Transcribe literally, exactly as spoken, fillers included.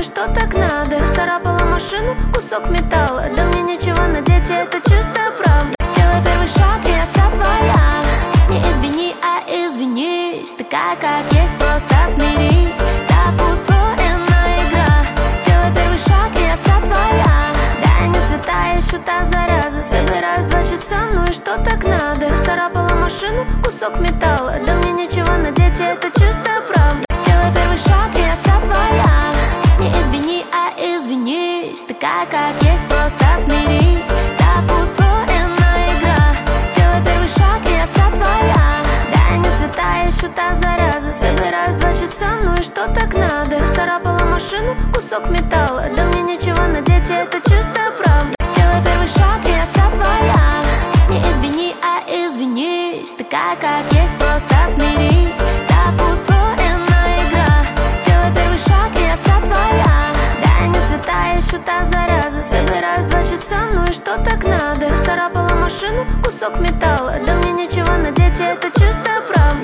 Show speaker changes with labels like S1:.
S1: что так надо. Царапала машину, кусок металла. Да мне ничего надеть, и это чистая правда. Делай первый шаг, и я вся твоя. Не извини, а извинись. Такая, как есть, просто смирись. Так устроена игра. Делай первый шаг, и я вся твоя. Да я не святая, еще та зараза. Собираюсь два часа, ну и что так надо. Царапала машину, кусок металла. Да мне ничего надеть, и это чистая правда. Делай первый шаг, и я вся твоя. Не извини, а извинись. Такая, как есть, просто смирись. Так устроена игра. Делай первый шаг, и я вся твоя. Да я не святая, еще та зараза. Собираюсь два часа, ну и что так надо. Царапала машину, кусок металла. Да мне ничего надеть, и это чистая правда. Делай первый шаг, и я вся твоя. Не извини, а извинись. Такая, как есть, просто смирись. Так устроена игра. Делай первый шаг, и я вся твоя. Да я не святая, еще та зараза. Собираюсь два часа, ну и что так надо. Царапала машину, кусок металла. Да мне ничего